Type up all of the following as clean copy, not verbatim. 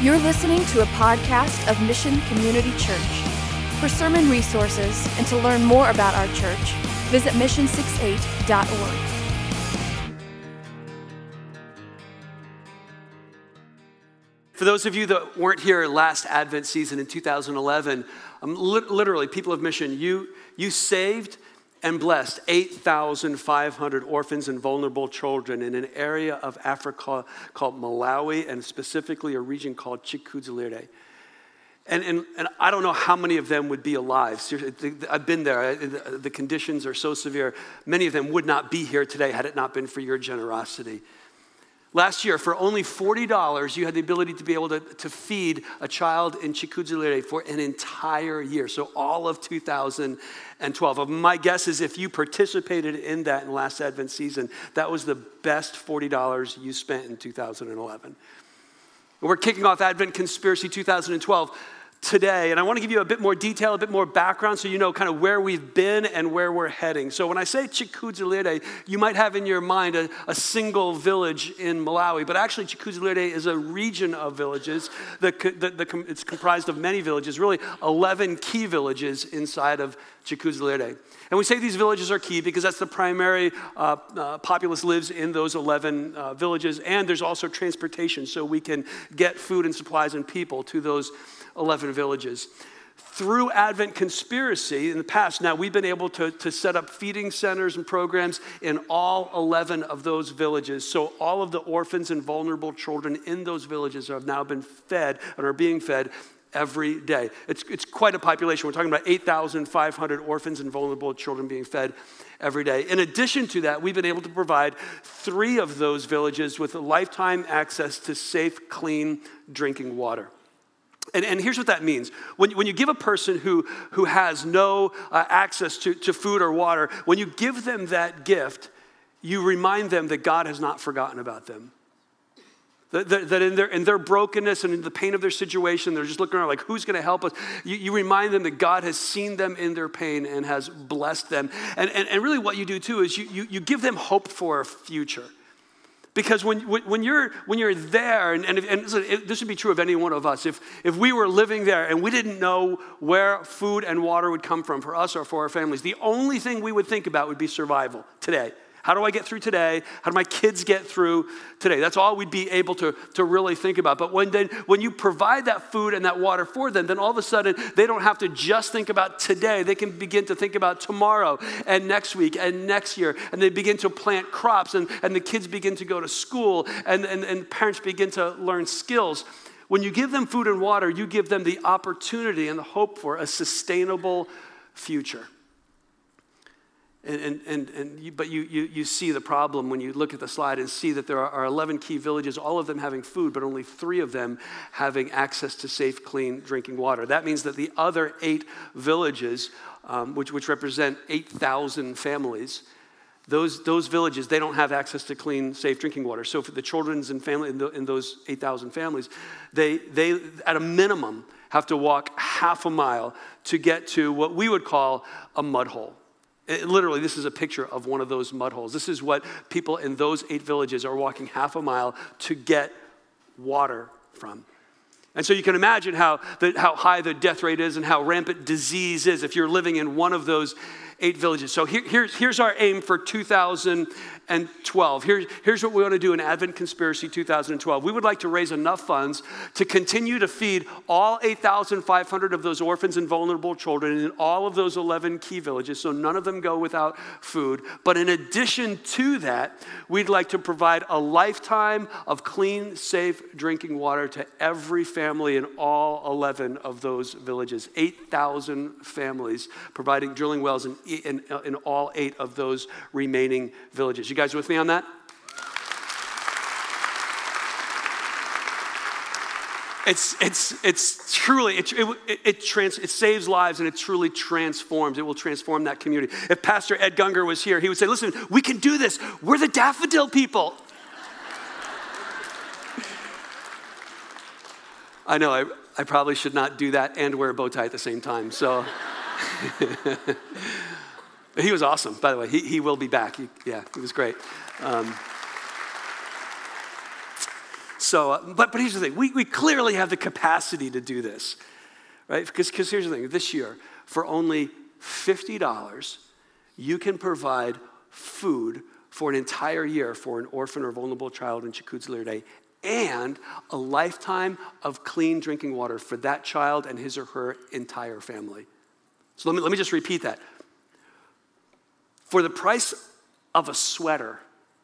You're listening to a podcast of Mission Community Church. For sermon resources and to learn more about our church, visit mission68.org. For those of you that weren't here last Advent season in 2011, literally, people of Mission, you saved and blessed 8,500 orphans and vulnerable children in an area of Africa called Malawi, and specifically a region called Chikudzilirde. And I don't know how many of them would be alive. Seriously, I've been there. The conditions are so severe. Many of them would not be here today had it not been for your generosity. Last year, for only $40, you had the ability to be able to feed a child in Chikudzilirde for an entire year. So all of 2012. My guess is if you participated in that in last Advent season, that was the best $40 you spent in 2011. We're kicking off Advent Conspiracy 2012 today, and I want to give you a bit more detail, a bit more background so you know kind of where we've been and where we're heading. So when I say Chikudzilirde, you might have in your mind a single village in Malawi, but actually Chikudzilirde is a region of villages. It's comprised of many villages, really 11 key villages inside of Chikudzilirde. And we say these villages are key because that's the primary populace lives in those 11 villages, and there's also transportation so we can get food and supplies and people to those 11 villages. Through Advent Conspiracy in the past, now we've been able to set up feeding centers and programs in all 11 of those villages. So all of the orphans and vulnerable children in those villages have now been fed and are being fed every day. It's quite a population. We're talking about 8,500 orphans and vulnerable children being fed every day. In addition to that, we've been able to provide 3 of those villages with a lifetime access to safe, clean drinking water. And here's what that means. When you give a person who has no access to food or water, when you give them that gift, you remind them that God has not forgotten about them. That in their brokenness and in the pain of their situation, they're just looking around like, who's going to help us? You remind them that God has seen them in their pain and has blessed them. And really what you do too is you give them hope for a future. Because when you're there, and this would be true of any one of us, if we were living there and we didn't know where food and water would come from for us or for our families, the only thing we would think about would be survival today. How do I get through today? How do my kids get through today? That's all we'd be able to really think about. But when you provide that food and that water for them, then all of a sudden they don't have to just think about today. They can begin to think about tomorrow and next week and next year. And they begin to plant crops and the kids begin to go to school and parents begin to learn skills. When you give them food and water, you give them the opportunity and the hope for a sustainable future. But you see the problem when you look at the slide and see that there are 11 key villages, all of them having food, but only 3 of them having access to safe, clean drinking water. That means that the other 8 villages, which represent 8,000 families, those villages, they don't have access to clean, safe drinking water. So for the children and family in those 8,000 families, they at a minimum have to walk half a mile to get to what we would call a mud hole. Literally, this is a picture of one of those mud holes. This is what people in those 8 villages are walking half a mile to get water from. And so you can imagine how high the death rate is and how rampant disease is if you're living in one of those 8 villages. So here's our aim for 2012. Here's what we want to do in Advent Conspiracy 2012. We would like to raise enough funds to continue to feed all 8,500 of those orphans and vulnerable children in all of those 11 key villages, so none of them go without food. But in addition to that, we'd like to provide a lifetime of clean, safe drinking water to every family in all 11 of those villages. 8,000 families providing drilling wells in all 8 of those remaining villages. You guys with me on that? It's truly, it saves lives and it truly transforms. It will transform that community. If Pastor Ed Gunger was here, he would say, listen, we can do this. We're the daffodil people. I know, I probably should not do that and wear a bow tie at the same time, so. He was awesome, by the way. He will be back. He was great. But here's the thing. We clearly have the capacity to do this, right? Because here's the thing. This year, for only $50, you can provide food for an entire year for an orphan or vulnerable child in Chikudzilirde and a lifetime of clean drinking water for that child and his or her entire family. So let me just repeat that. For the price of a sweater,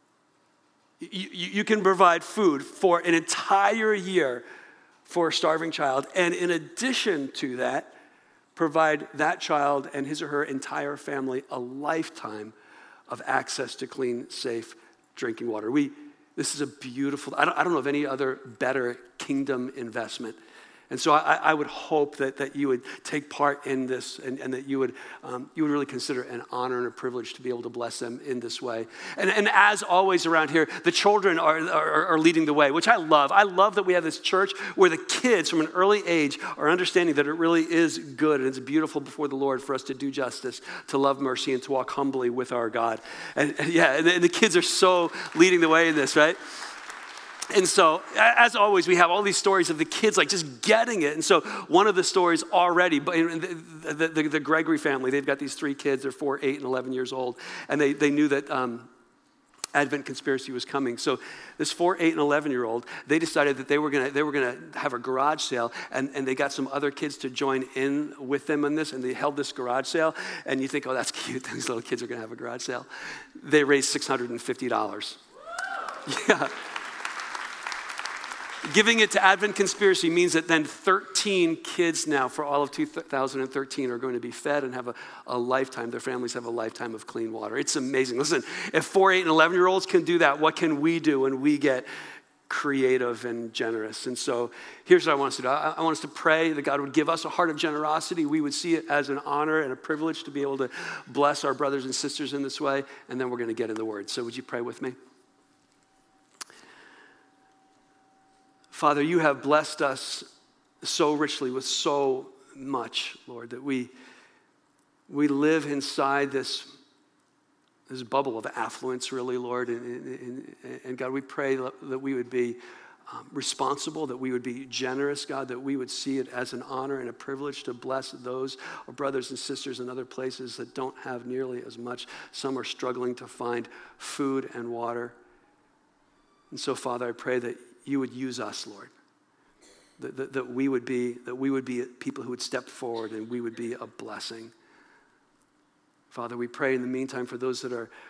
you can provide food for an entire year for a starving child, and in addition to that, provide that child and his or her entire family a lifetime of access to clean, safe drinking water. This is a beautiful, I don't know of any other better kingdom investment. And so I would hope that you would take part in this and that you would really consider an honor and a privilege to be able to bless them in this way. And as always around here, the children are leading the way, which I love. I love that we have this church where the kids from an early age are understanding that it really is good and it's beautiful before the Lord for us to do justice, to love mercy, and to walk humbly with our God. And the kids are so leading the way in this, right? And so, as always, we have all these stories of the kids like just getting it. And so one of the stories already, the Gregory family, they've got these 3 kids. They're 4, 8, and 11 years old. And they knew that Advent Conspiracy was coming. So this 4, 8, and 11-year-old, they decided that they were gonna have a garage sale. And they got some other kids to join in with them on this. And they held this garage sale. And you think, oh, that's cute. These little kids are going to have a garage sale. They raised $650. Yeah. Giving it to Advent Conspiracy means that then 13 kids now for all of 2013 are going to be fed and have a lifetime. Their families have a lifetime of clean water. It's amazing. Listen, if 4, 8, and 11-year-olds can do that, what can we do when we get creative and generous? And so here's what I want us to do. I want us to pray that God would give us a heart of generosity. We would see it as an honor and a privilege to be able to bless our brothers and sisters in this way. And then we're going to get in the Word. So would you pray with me? Father, you have blessed us so richly with so much, Lord, that we live inside this bubble of affluence, really, Lord. And God, we pray that we would be responsible, that we would be generous, God, that we would see it as an honor and a privilege to bless those brothers and sisters in other places that don't have nearly as much. Some are struggling to find food and water. And so, Father, I pray that you would use us, Lord, that we would be people who would step forward and we would be a blessing. Father, we pray in the meantime for those that are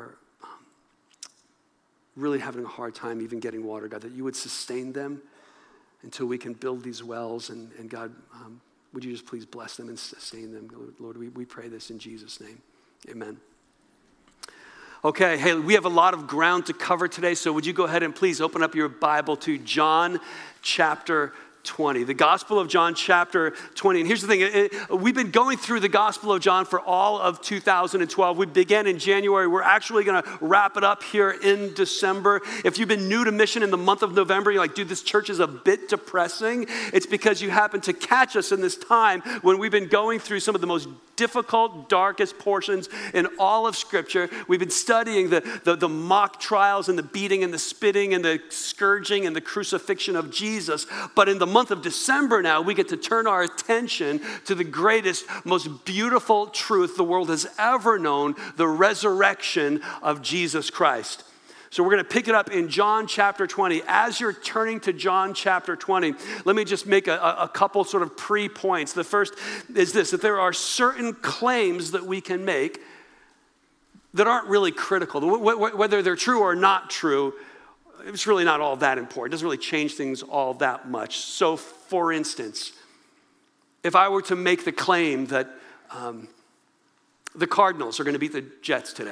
really having a hard time even getting water, God, that you would sustain them until we can build these wells. And God, would you just please bless them and sustain them? Lord, we pray this in Jesus' name. Amen. Okay, hey, we have a lot of ground to cover today, so would you go ahead and please open up your Bible to John chapter 20, the Gospel of John chapter 20. And here's the thing, we've been going through the Gospel of John for all of 2012. We began in January. We're actually going to wrap it up here in December. If you've been new to Mission in the month of November, you're like, dude, this church is a bit depressing. It's because you happen to catch us in this time when we've been going through some of the most difficult, darkest portions in all of Scripture. We've been studying the mock trials and the beating and the spitting and the scourging and the crucifixion of Jesus. But in the month of December now, we get to turn our attention to the greatest, most beautiful truth the world has ever known, the resurrection of Jesus Christ. So we're going to pick it up in John chapter 20. As you're turning to John chapter 20, let me just make a couple sort of pre-points. The first is this, that there are certain claims that we can make that aren't really critical. Whether they're true or not true, it's really not all that important. It doesn't really change things all that much. So for instance, if I were to make the claim that the Cardinals are going to beat the Jets today.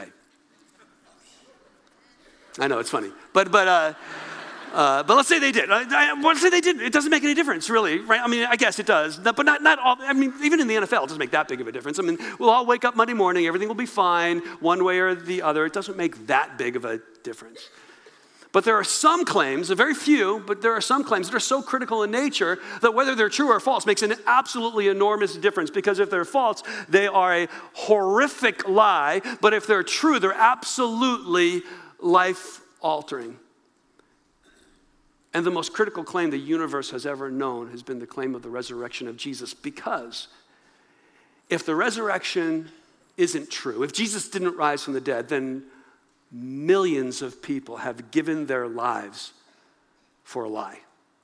I know, it's funny. But let's say they did. Let's say they didn't. It doesn't make any difference, really, right? I mean, I guess it does. But not all. I mean, even in the NFL, it doesn't make that big of a difference. I mean, we'll all wake up Monday morning. Everything will be fine one way or the other. It doesn't make that big of a difference. But there are some claims, a very few, but there are some claims that are so critical in nature that whether they're true or false makes an absolutely enormous difference, because if they're false, they are a horrific lie, but if they're true, they're absolutely life-altering. And the most critical claim the universe has ever known has been the claim of the resurrection of Jesus, because if the resurrection isn't true, if Jesus didn't rise from the dead, then millions of people have given their lives for a lie.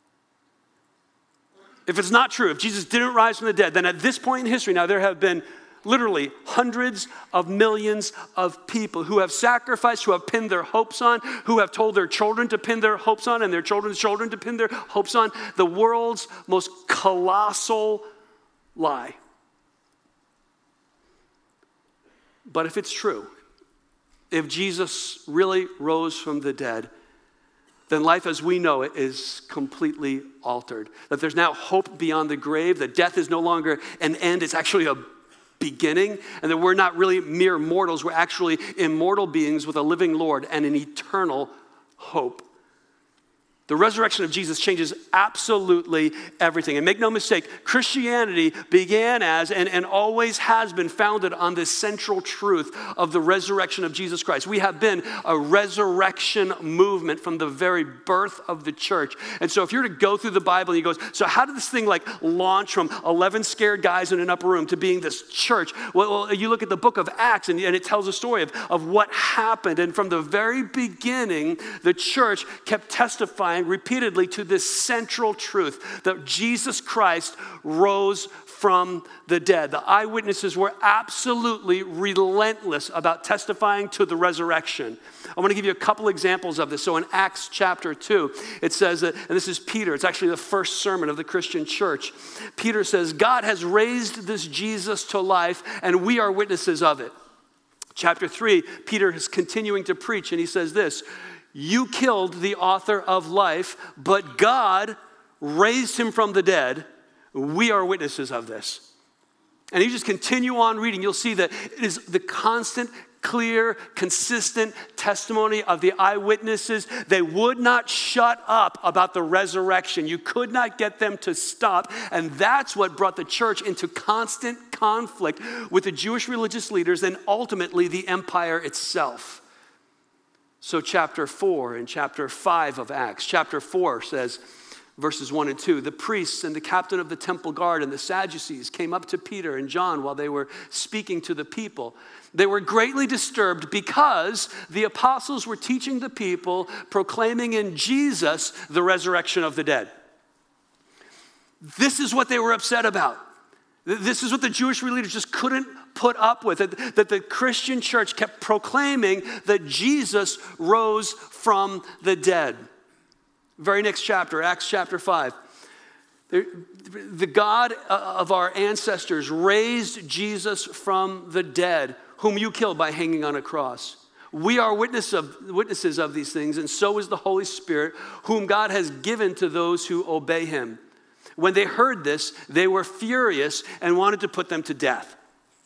If it's not true, if Jesus didn't rise from the dead, then at this point in history, now there have been literally hundreds of millions of people who have sacrificed, who have pinned their hopes on, who have told their children to pin their hopes on and their children's children to pin their hopes on the world's most colossal lie. But if it's true, if Jesus really rose from the dead, then life as we know it is completely altered. That there's now hope beyond the grave, that death is no longer an end, it's actually a beginning, and that we're not really mere mortals, we're actually immortal beings with a living Lord and an eternal hope. The resurrection of Jesus changes absolutely everything. And make no mistake, Christianity began as and always has been founded on this central truth of the resurrection of Jesus Christ. We have been a resurrection movement from the very birth of the church. And so if you're to go through the Bible and you go, so how did this thing launch from 11 scared guys in an upper room to being this church? Well, you look at the book of Acts and it tells a story of what happened. And from the very beginning, the church kept testifying repeatedly to this central truth that Jesus Christ rose from the dead. The eyewitnesses were absolutely relentless about testifying to the resurrection. I want to give you a couple examples of this. So in Acts chapter 2, it says that, and this is Peter, it's actually the first sermon of the Christian church. Peter says, God has raised this Jesus to life, and we are witnesses of it. Chapter 3, Peter is continuing to preach, and he says this, you killed the author of life, but God raised him from the dead. We are witnesses of this. And you just continue on reading. You'll see that it is the constant, clear, consistent testimony of the eyewitnesses. They would not shut up about the resurrection. You could not get them to stop. And that's what brought the church into constant conflict with the Jewish religious leaders and ultimately the empire itself. So chapter 4 and chapter 5 of Acts. Chapter 4 says, verses 1 and 2, the priests and the captain of the temple guard and the Sadducees came up to Peter and John while they were speaking to the people. They were greatly disturbed because the apostles were teaching the people, proclaiming in Jesus the resurrection of the dead. This is what they were upset about. This is what the Jewish leaders just couldn't put up with, that the Christian church kept proclaiming that Jesus rose from the dead. Very next chapter, Acts chapter 5. The God of our ancestors raised Jesus from the dead, whom you killed by hanging on a cross. We are witnesses of these things, and so is the Holy Spirit, whom God has given to those who obey him. When they heard this, they were furious and wanted to put them to death.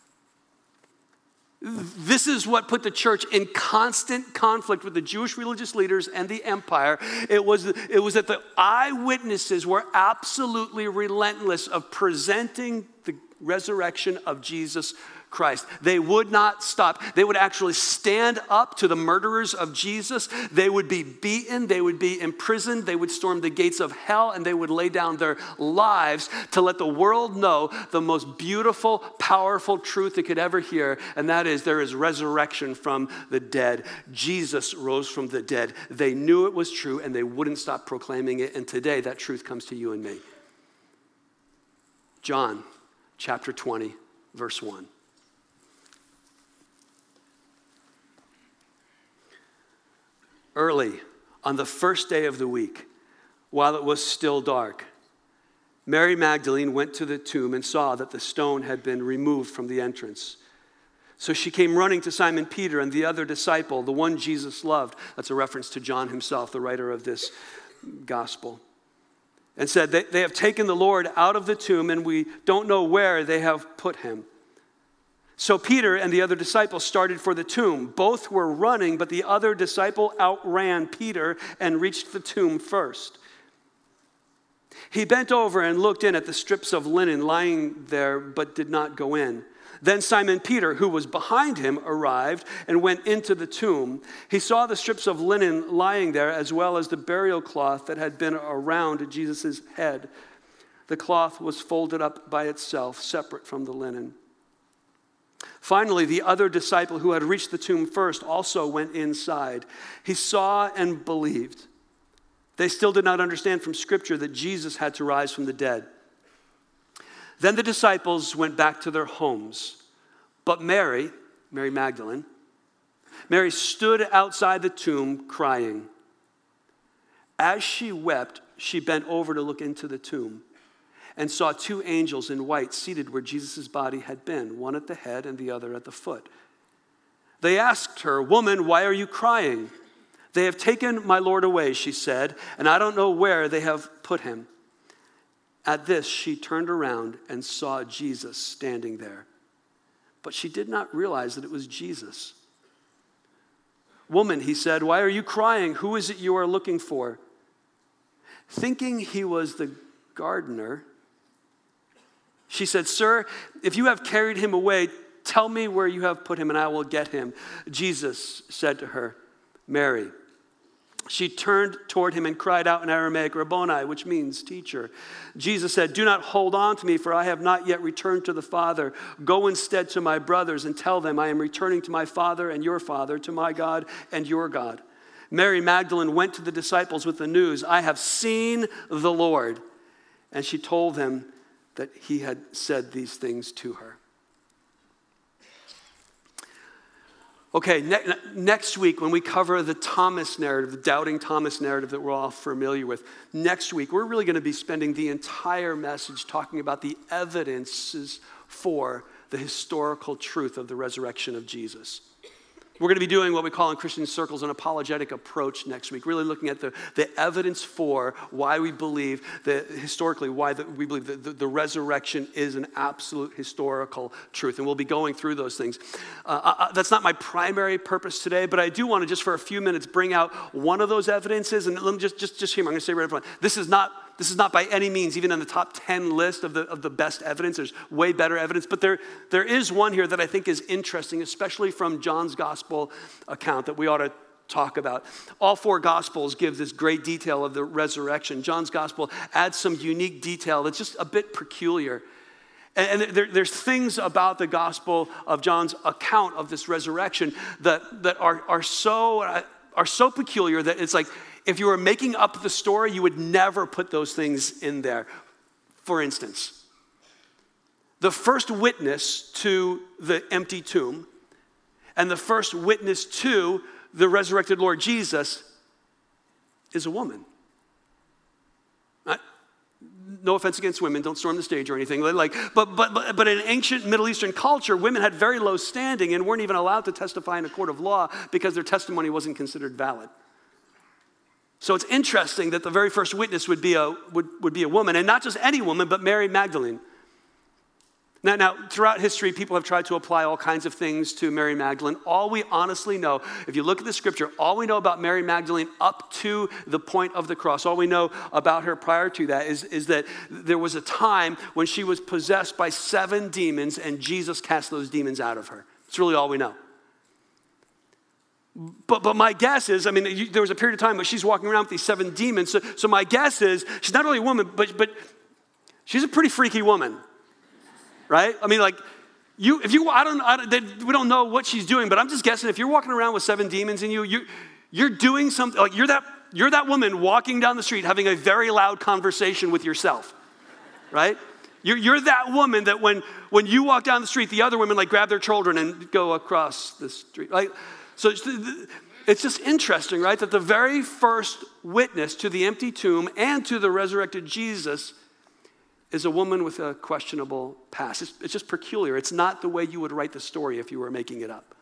This is what put the church in constant conflict with the Jewish religious leaders and the empire. It was that the eyewitnesses were absolutely relentless of presenting the resurrection of Jesus Christ. They would not stop. They would actually stand up to the murderers of Jesus. They would be beaten. They would be imprisoned. They would storm the gates of hell, and they would lay down their lives to let the world know the most beautiful, powerful truth they could ever hear, and that is there is resurrection from the dead. Jesus rose from the dead. They knew it was true, and they wouldn't stop proclaiming it, and today that truth comes to you and me. John chapter 20, verse 1. Early on the first day of the week, while it was still dark, Mary Magdalene went to the tomb and saw that the stone had been removed from the entrance. So she came running to Simon Peter and the other disciple, the one Jesus loved. That's a reference to John himself, the writer of this gospel. And said, they have taken the Lord out of the tomb and we don't know where they have put him. So Peter and the other disciple started for the tomb. Both were running, but the other disciple outran Peter and reached the tomb first. He bent over and looked in at the strips of linen lying there, but did not go in. Then Simon Peter, who was behind him, arrived and went into the tomb. He saw the strips of linen lying there, as well as the burial cloth that had been around Jesus' head. The cloth was folded up by itself, separate from the linen. Finally, the other disciple who had reached the tomb first also went inside. He saw and believed. They still did not understand from Scripture that Jesus had to rise from the dead. Then the disciples went back to their homes. But Mary Magdalene, Mary stood outside the tomb crying. As she wept, she bent over to look into the tomb and saw two angels in white seated where Jesus' body had been, one at the head and the other at the foot. They asked her, "Woman, why are you crying?" "They have taken my Lord away," she said, "and I don't know where they have put him." At this, she turned around and saw Jesus standing there. But she did not realize that it was Jesus. "Woman," he said, "why are you crying? Who is it you are looking for?" Thinking he was the gardener, she said, "Sir, if you have carried him away, tell me where you have put him and I will get him." Jesus said to her, "Mary." She turned toward him and cried out in Aramaic, "Rabboni," which means teacher. Jesus said, "Do not hold on to me, for I have not yet returned to the Father. Go instead to my brothers and tell them I am returning to my Father and your Father, to my God and your God." Mary Magdalene went to the disciples with the news, "I have seen the Lord." And she told them that he had said these things to her. Okay, next week when we cover the Thomas narrative, the doubting Thomas narrative that we're all familiar with, next week we're really going to be spending the entire message talking about the evidences for the historical truth of the resurrection of Jesus. We're going to be doing what we call in Christian circles an apologetic approach next week, really looking at the evidence for why we believe that historically, we believe that the resurrection is an absolute historical truth. And we'll be going through those things. That's not my primary purpose today, but I do want to just for a few minutes bring out one of those evidences. And let me just hear me. I'm going to say right up front, this is not by any means even in the top 10 list of the best evidence. There's way better evidence, but there is one here that I think is interesting, especially from John's gospel account that we ought to talk about. All four gospels give this great detail of the resurrection. John's gospel adds some unique detail that's just a bit peculiar. And there's things about the gospel of John's account of this resurrection that are so peculiar that it's like, if you were making up the story, you would never put those things in there. For instance, the first witness to the empty tomb and the first witness to the resurrected Lord Jesus is a woman. No offense against women, don't storm the stage or anything. But in ancient Middle Eastern culture, women had very low standing and weren't even allowed to testify in a court of law because their testimony wasn't considered valid. So it's interesting that the very first witness would be a woman, and not just any woman, but Mary Magdalene. Now, throughout history, people have tried to apply all kinds of things to Mary Magdalene. All we honestly know, if you look at the scripture, all we know about Mary Magdalene up to the point of the cross, all we know about her prior to that is that there was a time when she was possessed by 7 demons and Jesus cast those demons out of her. That's really all we know. But my guess is, there was a period of time where she's walking around with these 7 demons. So my guess is she's not only a woman, but she's a pretty freaky woman. Right? We don't know what she's doing, but I'm just guessing if you're walking around with 7 demons in you're doing something, like you're that woman walking down the street having a very loud conversation with yourself, right? You're that woman that when you walk down the street, the other women grab their children and go across the street. So it's just interesting, right? That the very first witness to the empty tomb and to the resurrected Jesus is a woman with a questionable past. It's just peculiar. It's not the way you would write the story if you were making it up.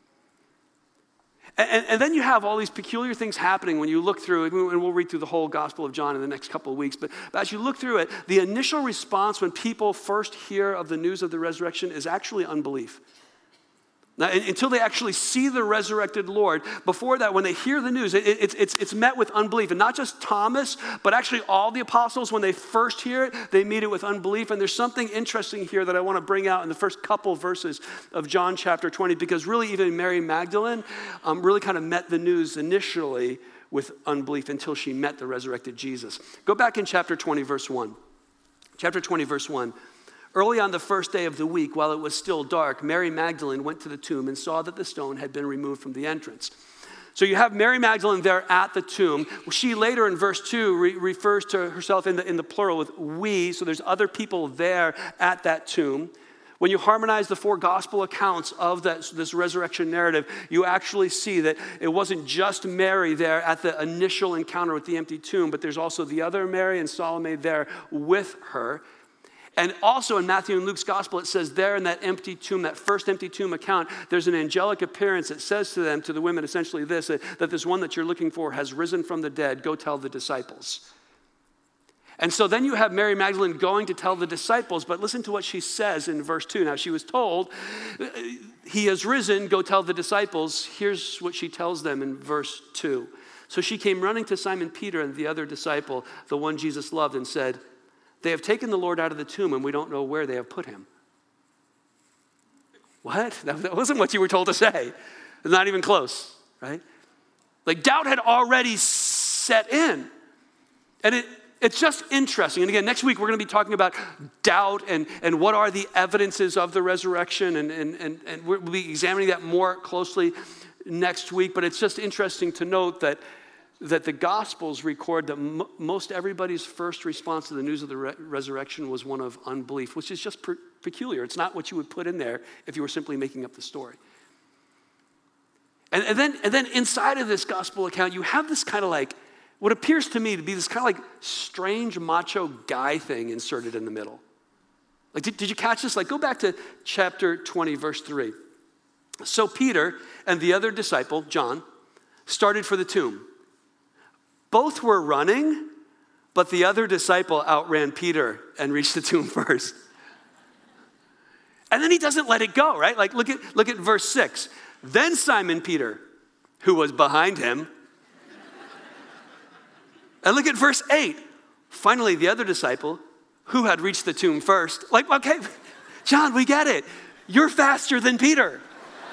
And then you have all these peculiar things happening when you look through it, and we'll read through the whole Gospel of John in the next couple of weeks, but as you look through it, the initial response when people first hear of the news of the resurrection is actually unbelief. Now, until they actually see the resurrected Lord. Before that, when they hear the news, it's met with unbelief. And not just Thomas, but actually all the apostles, when they first hear it, they meet it with unbelief. And there's something interesting here that I want to bring out in the first couple verses of John chapter 20, because really even Mary Magdalene really kind of met the news initially with unbelief until she met the resurrected Jesus. Go back in chapter 20, verse 1. Chapter 20, verse 1. Early on the first day of the week, while it was still dark, Mary Magdalene went to the tomb and saw that the stone had been removed from the entrance. So you have Mary Magdalene there at the tomb. She later in verse 2 refers to herself in the plural with we, so there's other people there at that tomb. When you harmonize the four gospel accounts of this resurrection narrative, you actually see that it wasn't just Mary there at the initial encounter with the empty tomb, but there's also the other Mary and Salome there with her. And also in Matthew and Luke's gospel, it says there in that empty tomb, that first empty tomb account, there's an angelic appearance that says to them, to the women, essentially this, that this one that you're looking for has risen from the dead. Go tell the disciples. And so then you have Mary Magdalene going to tell the disciples, but listen to what she says in verse 2. Now she was told, he has risen, go tell the disciples. Here's what she tells them in verse 2. So she came running to Simon Peter and the other disciple, the one Jesus loved, and said, they have taken the Lord out of the tomb, and we don't know where they have put him. What? That wasn't what you were told to say. Not even close, right? Like doubt had already set in. And it's just interesting. And again, next week we're going to be talking about doubt and what are the evidences of the resurrection. And we'll be examining that more closely next week. But it's just interesting to note that the Gospels record that most everybody's first response to the news of the resurrection was one of unbelief, which is just peculiar. It's not what you would put in there if you were simply making up the story. And then inside of this Gospel account, you have this kind of like, what appears to me to be this kind of like strange macho guy thing inserted in the middle. Like, did you catch this? Like, go back to chapter 20, verse 3. So Peter and the other disciple, John, started for the tomb. Both were running, but the other disciple outran Peter and reached the tomb first. And then he doesn't let it go, right? Like, look at verse 6. Then Simon Peter, who was behind him, and look at verse 8. Finally, the other disciple, who had reached the tomb first. Like, okay, John, we get it. You're faster than Peter.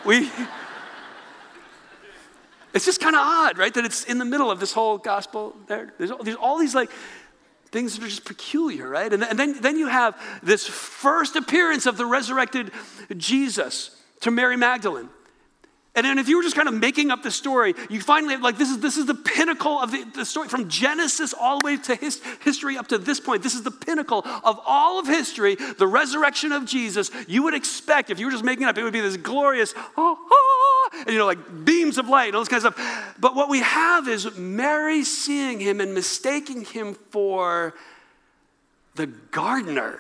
It's just kind of odd, right? That it's in the middle of this whole gospel. There's all these like things that are just peculiar, right? And then you have this first appearance of the resurrected Jesus to Mary Magdalene. And then if you were just kind of making up the story, you finally have like, this is the pinnacle of the story. From Genesis all the way to history up to this point, this is the pinnacle of all of history, the resurrection of Jesus. You would expect, if you were just making it up, it would be this glorious, and like beams of light and all this kind of stuff. But what we have is Mary seeing him and mistaking him for the gardener.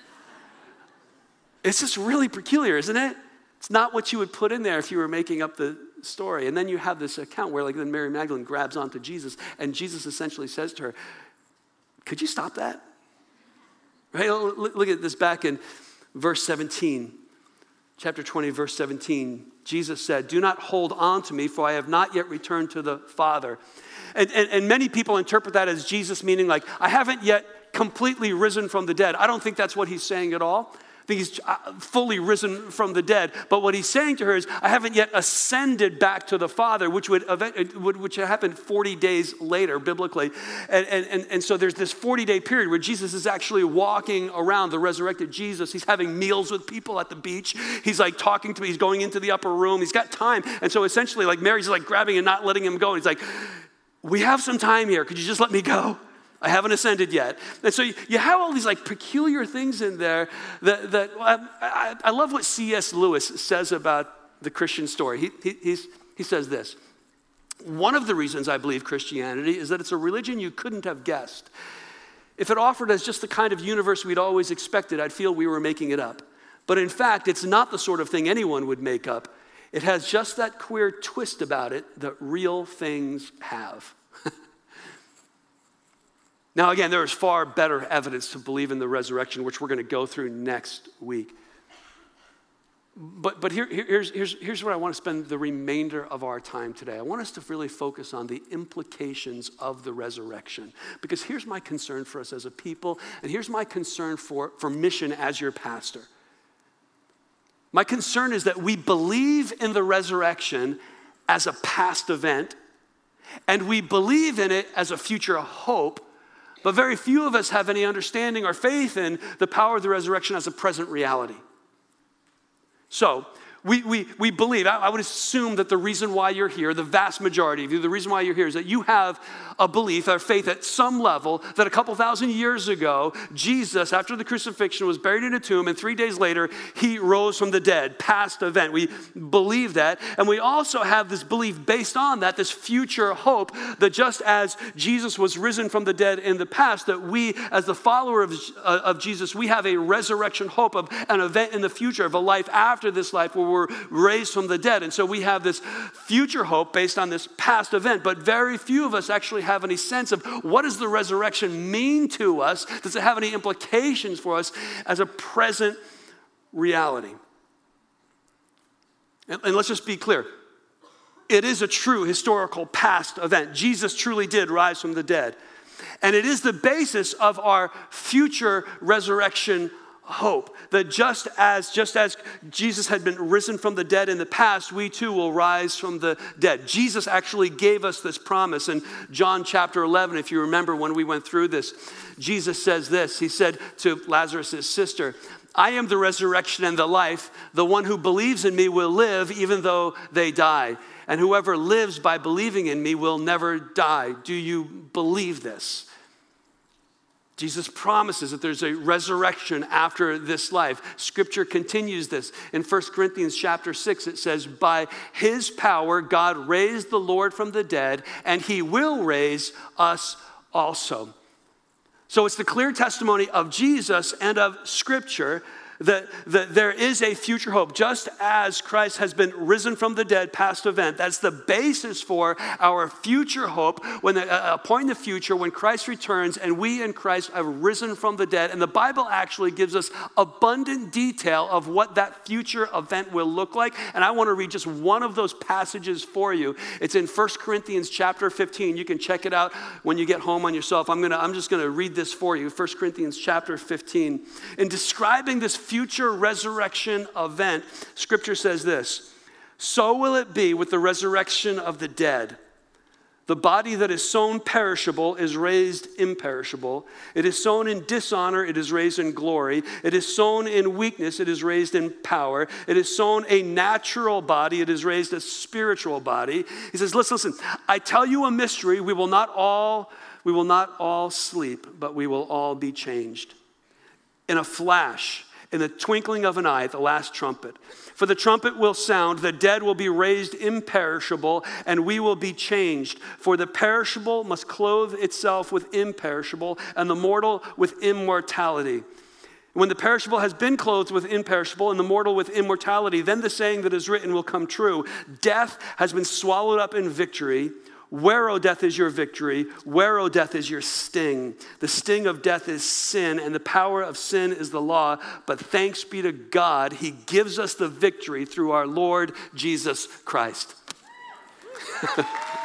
It's just really peculiar, isn't it? It's not what you would put in there if you were making up the story. And then you have this account where like then Mary Magdalene grabs onto Jesus and Jesus essentially says to her, could you stop that? Right? Look at this back in verse 17, chapter 20, verse 17. Jesus said, do not hold on to me, for I have not yet returned to the Father. And many people interpret that as Jesus meaning like, I haven't yet completely risen from the dead. I don't think that's what he's saying at all. I think he's fully risen from the dead. But what he's saying to her is, I haven't yet ascended back to the Father, which would happen 40 days later, biblically. And so there's this 40-day period where Jesus is actually walking around, the resurrected Jesus. He's having meals with people at the beach. He's like talking to me. He's going into the upper room. He's got time. And so essentially like Mary's like grabbing and not letting him go. And he's like, we have some time here. Could you just let me go? I haven't ascended yet. And so you have all these like peculiar things in there that I love what C.S. Lewis says about the Christian story. He says this. One of the reasons I believe Christianity is that it's a religion you couldn't have guessed. If it offered us just the kind of universe we'd always expected, I'd feel we were making it up. But in fact, it's not the sort of thing anyone would make up. It has just that queer twist about it that real things have. Now, again, there is far better evidence to believe in the resurrection, which we're going to go through next week. But here's where I want to spend the remainder of our time today. I want us to really focus on the implications of the resurrection. Because here's my concern for us as a people, and here's my concern for Mission as your pastor. My concern is that we believe in the resurrection as a past event, and we believe in it as a future hope, but very few of us have any understanding or faith in the power of the resurrection as a present reality. So, we believe, I would assume that the reason why you're here, the vast majority of you, the reason why you're here is that you have a belief or faith at some level that a couple thousand years ago, Jesus, after the crucifixion, was buried in a tomb, and 3 days later, he rose from the dead, past event. We believe that, and we also have this belief based on that, this future hope, that just as Jesus was risen from the dead in the past, that we, as the follower of Jesus, we have a resurrection hope of an event in the future, of a life after this life where we're raised from the dead. And so we have this future hope based on this past event, but very few of us actually have any sense of what does the resurrection mean to us? Does it have any implications for us as a present reality? And let's just be clear. It is a true historical past event. Jesus truly did rise from the dead. And it is the basis of our future resurrection hope, that just as Jesus had been risen from the dead in the past, we too will rise from the dead. Jesus actually gave us this promise in John chapter 11. If you remember when we went through this, Jesus says this. He said to Lazarus' sister, "I am the resurrection and the life. The one who believes in me will live even though they die. And whoever lives by believing in me will never die." Do you believe this? Jesus promises that there's a resurrection after this life. Scripture continues this. In 1 Corinthians chapter 6, it says, "By his power, God raised the Lord from the dead, and he will raise us also." So it's the clear testimony of Jesus and of Scripture that there is a future hope. Just as Christ has been risen from the dead, past event, that's the basis for our future hope when a point in the future when Christ returns and we in Christ have risen from the dead. And the Bible actually gives us abundant detail of what that future event will look like. And I want to read just one of those passages for you. It's in 1 Corinthians chapter 15. You can check it out when you get home on yourself. I'm just going to read this for you. 1 Corinthians chapter 15. In describing this future resurrection event, Scripture says this: "So will it be with the resurrection of the dead. The body that is sown perishable is raised imperishable. It is sown in dishonor, it is raised in glory. It is sown in weakness, it is raised in power. It is sown a natural body, it is raised a spiritual body." He says, listen, "I tell you a mystery, we will not all sleep, but we will all be changed. In a flash, in the twinkling of an eye, at the last trumpet. For the trumpet will sound, the dead will be raised imperishable, and we will be changed. For the perishable must clothe itself with imperishable, and the mortal with immortality. When the perishable has been clothed with imperishable, and the mortal with immortality, then the saying that is written will come true. Death has been swallowed up in victory. Where, O death, is your victory? Where, O death, is your sting? The sting of death is sin, and the power of sin is the law. But thanks be to God, he gives us the victory through our Lord Jesus Christ." It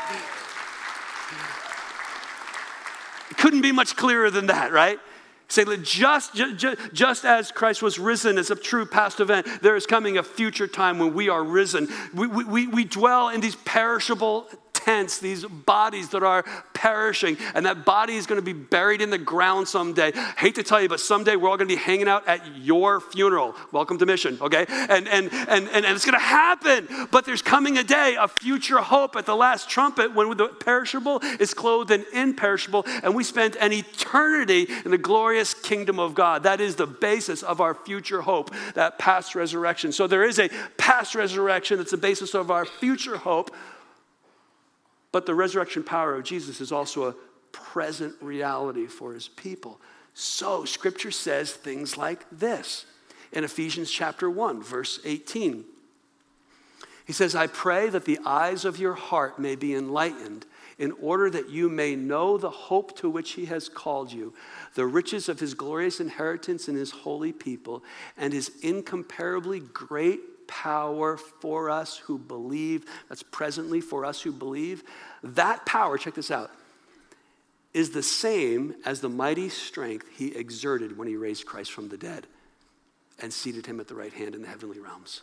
couldn't be much clearer than that, right? Say, just as Christ was risen as a true past event, there is coming a future time when we are risen. We dwell in these perishable tents, these bodies that are perishing, and that body is going to be buried in the ground someday. Hate to tell you, but someday we're all going to be hanging out at your funeral. Welcome to Mission, okay? And it's going to happen, but there's coming a day, a future hope at the last trumpet when the perishable is clothed in imperishable, and we spend an eternity in the glorious kingdom of God. That is the basis of our future hope, that past resurrection. So there is a past resurrection that's the basis of our future hope. But the resurrection power of Jesus is also a present reality for his people. So Scripture says things like this in Ephesians chapter 1, verse 18. He says, "I pray that the eyes of your heart may be enlightened, in order that you may know the hope to which he has called you, the riches of his glorious inheritance in his holy people, and his incomparably great power for us who believe, that's presently for us who believe, that power, check this out, is the same as the mighty strength he exerted when he raised Christ from the dead and seated him at the right hand in the heavenly realms.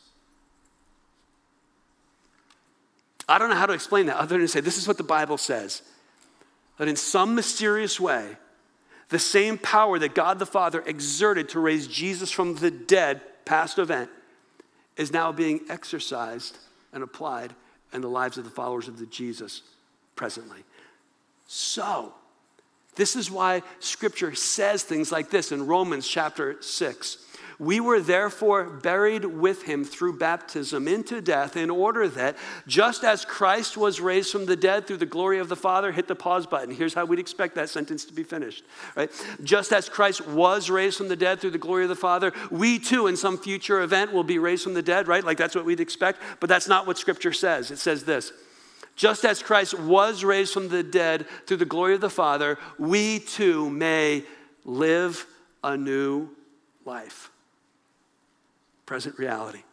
I don't know how to explain that other than to say this is what the Bible says. That in some mysterious way, the same power that God the Father exerted to raise Jesus from the dead, past event, is now being exercised and applied in the lives of the followers of the Jesus presently. So, this is why Scripture says things like this in Romans chapter 6. We were therefore buried with him through baptism into death, in order that just as Christ was raised from the dead through the glory of the Father, hit the pause button. Here's how we'd expect that sentence to be finished, right? Just as Christ was raised from the dead through the glory of the Father, we too in some future event will be raised from the dead, right? Like that's what we'd expect, but that's not what Scripture says. It says this: just as Christ was raised from the dead through the glory of the Father, we too may live a new life. Present reality.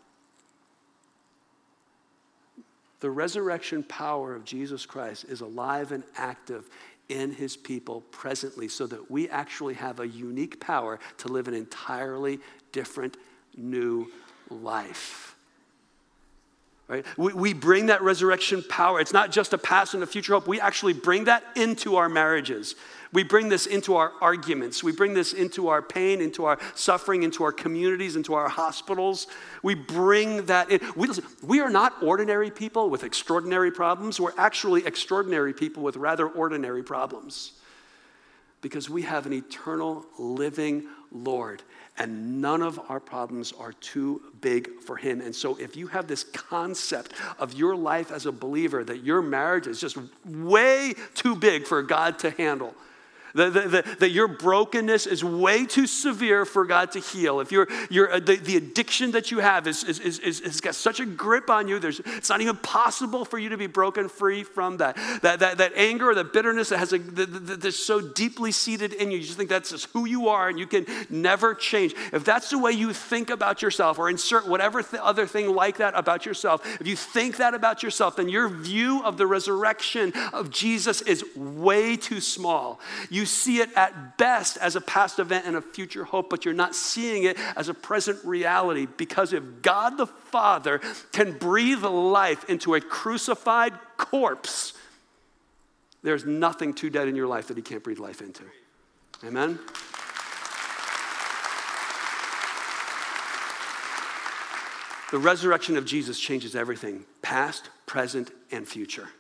The resurrection power of Jesus Christ is alive and active in his people presently, so that we actually have a unique power to live an entirely different new life. Right? We bring that resurrection power. It's not just a past and a future hope. We actually bring that into our marriages. We bring this into our arguments. We bring this into our pain, into our suffering, into our communities, into our hospitals. We bring that in. We are not ordinary people with extraordinary problems. We're actually extraordinary people with rather ordinary problems, because we have an eternal living Lord, and none of our problems are too big for him. And so if you have this concept of your life as a believer, that your marriage is just way too big for God to handle, that your brokenness is way too severe for God to heal, if the addiction that you have has got such a grip on you, it's not even possible for you to be broken free from that anger or the bitterness that's so deeply seated in you, you just think that's just who you are and you can never change. If that's the way you think about yourself, or insert whatever other thing like that about yourself, if you think that about yourself, then your view of the resurrection of Jesus is way too small. You see it at best as a past event and a future hope, but you're not seeing it as a present reality, because if God the Father can breathe life into a crucified corpse, there's nothing too dead in your life that he can't breathe life into. Amen? The resurrection of Jesus changes everything, past, present, and future.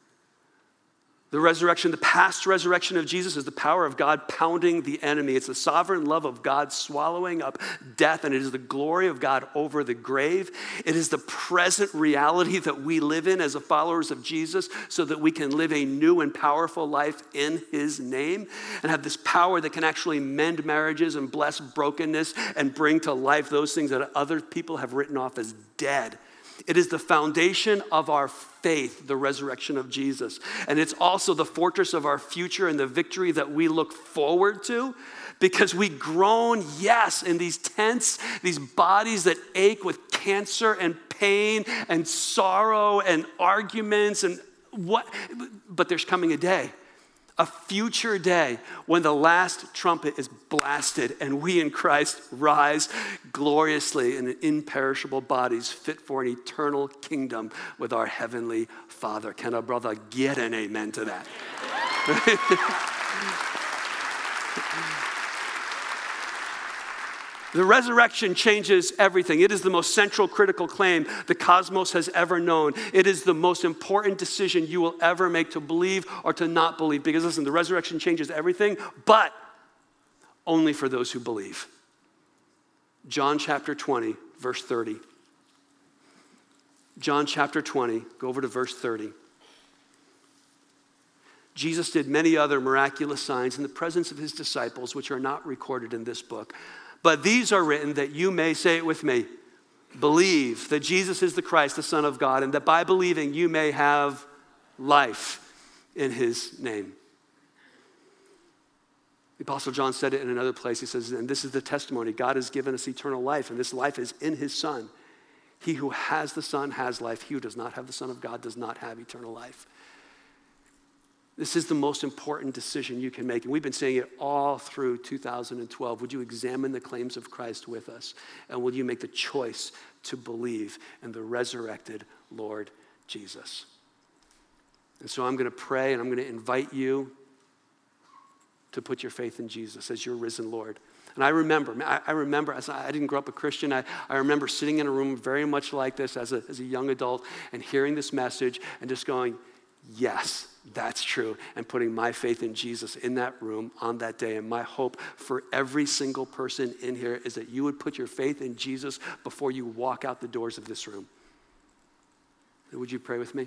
The past resurrection of Jesus is the power of God pounding the enemy. It's the sovereign love of God swallowing up death, and it is the glory of God over the grave. It is the present reality that we live in as followers of Jesus, so that we can live a new and powerful life in his name, and have this power that can actually mend marriages and bless brokenness and bring to life those things that other people have written off as dead. It is the foundation of our faith, the resurrection of Jesus. And it's also the fortress of our future and the victory that we look forward to, because we groan, yes, in these tents, these bodies that ache with cancer and pain and sorrow and arguments and but there's coming a future day when the last trumpet is blasted and we in Christ rise gloriously in imperishable bodies fit for an eternal kingdom with our heavenly Father. Can a brother get an amen to that? The resurrection changes everything. It is the most central critical claim the cosmos has ever known. It is the most important decision you will ever make, to believe or to not believe. Because listen, the resurrection changes everything, but only for those who believe. John chapter 20, verse 30. John chapter 20, go over to verse 30. Jesus did many other miraculous signs in the presence of his disciples, which are not recorded in this book. But these are written that you may, say it with me, believe that Jesus is the Christ, the Son of God, and that by believing you may have life in his name. The Apostle John said it in another place. He says, and this is the testimony. God has given us eternal life, and this life is in his Son. He who has the Son has life. He who does not have the Son of God does not have eternal life. This is the most important decision you can make. And we've been saying it all through 2012. Would you examine the claims of Christ with us? And will you make the choice to believe in the resurrected Lord Jesus? And so I'm going to pray, and I'm going to invite you to put your faith in Jesus as your risen Lord. And I remember, as I didn't grow up a Christian, I remember sitting in a room very much like this as a young adult and hearing this message and just going, yes, that's true, and putting my faith in Jesus in that room on that day. And my hope for every single person in here is that you would put your faith in Jesus before you walk out the doors of this room. Would you pray with me?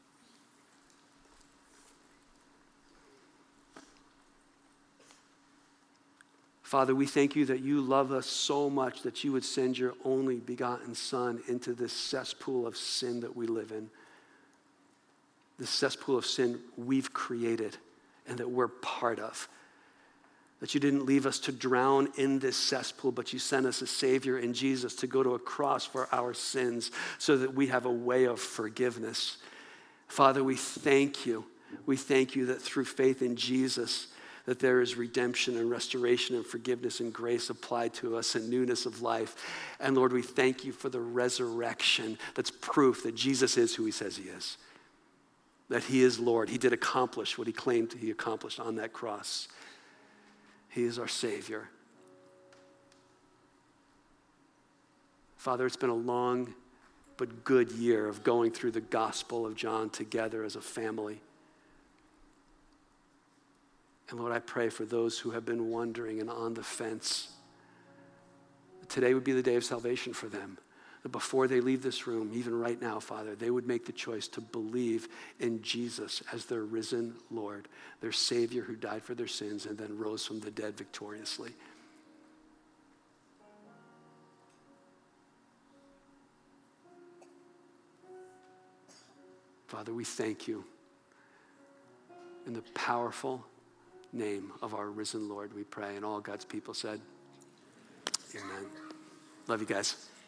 Father, we thank you that you love us so much that you would send your only begotten Son into this cesspool of sin that we live in. This cesspool of sin we've created and that we're part of. That you didn't leave us to drown in this cesspool, but you sent us a Savior in Jesus to go to a cross for our sins so that we have a way of forgiveness. Father, we thank you. We thank you that through faith in Jesus, that there is redemption and restoration and forgiveness and grace applied to us and newness of life. And Lord, we thank you for the resurrection that's proof that Jesus is who he says he is. That he is Lord. He did accomplish what he claimed he accomplished on that cross. He is our Savior. Father, it's been a long but good year of going through the Gospel of John together as a family. And Lord, I pray for those who have been wondering and on the fence. Today would be the day of salvation for them. That before they leave this room, even right now, Father, they would make the choice to believe in Jesus as their risen Lord, their Savior who died for their sins and then rose from the dead victoriously. Father, we thank you in the powerful name of our risen Lord, we pray. And all God's people said, amen. Love you guys.